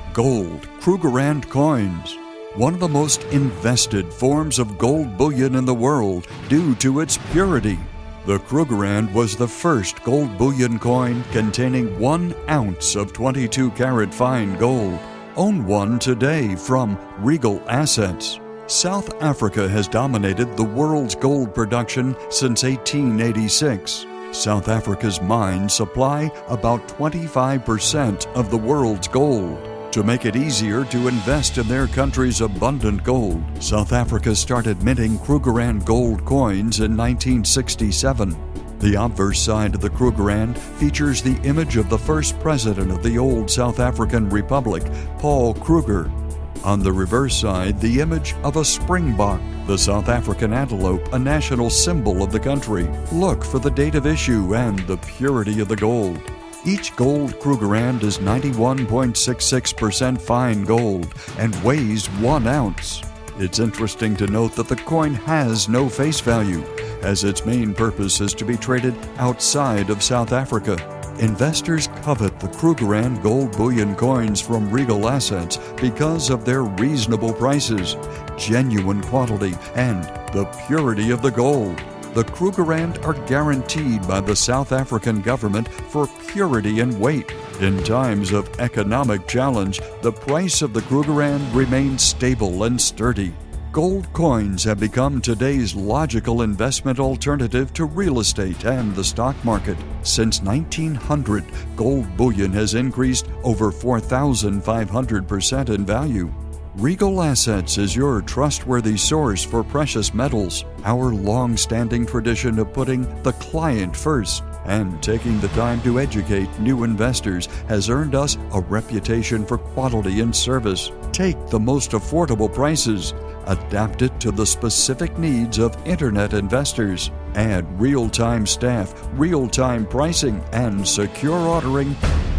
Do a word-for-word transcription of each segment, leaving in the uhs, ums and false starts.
Gold Krugerrand coins, one of the most invested forms of gold bullion in the world due to its purity. The Krugerrand was the first gold bullion coin containing one ounce of twenty-two karat fine gold. Own one today from Regal Assets. South Africa has dominated the world's gold production since eighteen eighty-six. South Africa's mines supply about twenty-five percent of the world's gold. To make it easier to invest in their country's abundant gold, South Africa started minting Krugerrand gold coins in nineteen sixty-seven. The obverse side of the Krugerrand features the image of the first president of the old South African Republic, Paul Kruger. On the reverse side, the image of a springbok, the South African antelope, a national symbol of the country. Look for the date of issue and the purity of the gold. Each gold Krugerrand is ninety-one point six six percent fine gold and weighs one ounce. It's interesting to note that the coin has no face value, as its main purpose is to be traded outside of South Africa. Investors covet the Krugerrand gold bullion coins from Regal Assets because of their reasonable prices, genuine quality, and the purity of the gold. The Krugerrand are guaranteed by the South African government for purity and weight. In times of economic challenge, the price of the Krugerrand remains stable and sturdy. Gold coins have become today's logical investment alternative to real estate and the stock market. Since nineteen hundred, gold bullion has increased over four thousand five hundred percent in value. Regal Assets is your trustworthy source for precious metals. Our long-standing tradition of putting the client first and taking the time to educate new investors has earned us a reputation for quality and service. Take the most affordable prices, adapt it to the specific needs of Internet investors, add real-time staff, real-time pricing, and secure ordering.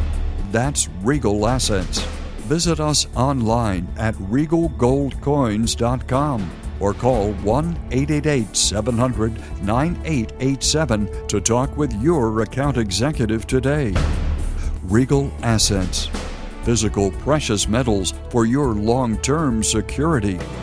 That's Regal Assets. Visit us online at regal gold coins dot com or call one eight eight eight, seven hundred, nine eight eight seven to talk with your account executive today. Regal Assets. Physical precious metals for your long-term security.